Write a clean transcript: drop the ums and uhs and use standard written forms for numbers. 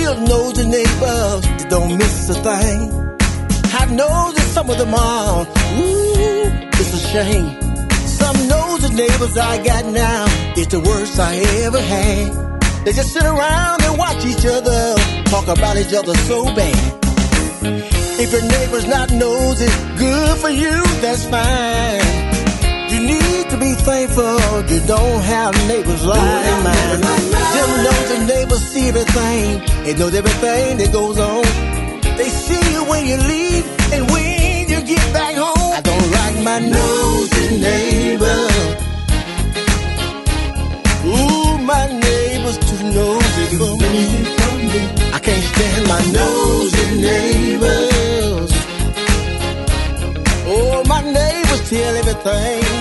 real nosy neighbors that don't miss a thing. I know that some of them are, ooh, it's a shame. Some nosy neighbors I got now, it's the worst I ever had. They just sit around and watch each other, talk about each other so bad. If your neighbor's not nosy, good for you, that's fine. You need to be thankful you don't have neighbors like mine. Them nosy neighbors see everything, they know everything that goes on. They see you when you leave and when you get back home. I don't like my nosy neighbor. Ooh, my neighbor's too nosy for me. I can't stand my nosy neighbors. Oh, my neighbors tell everything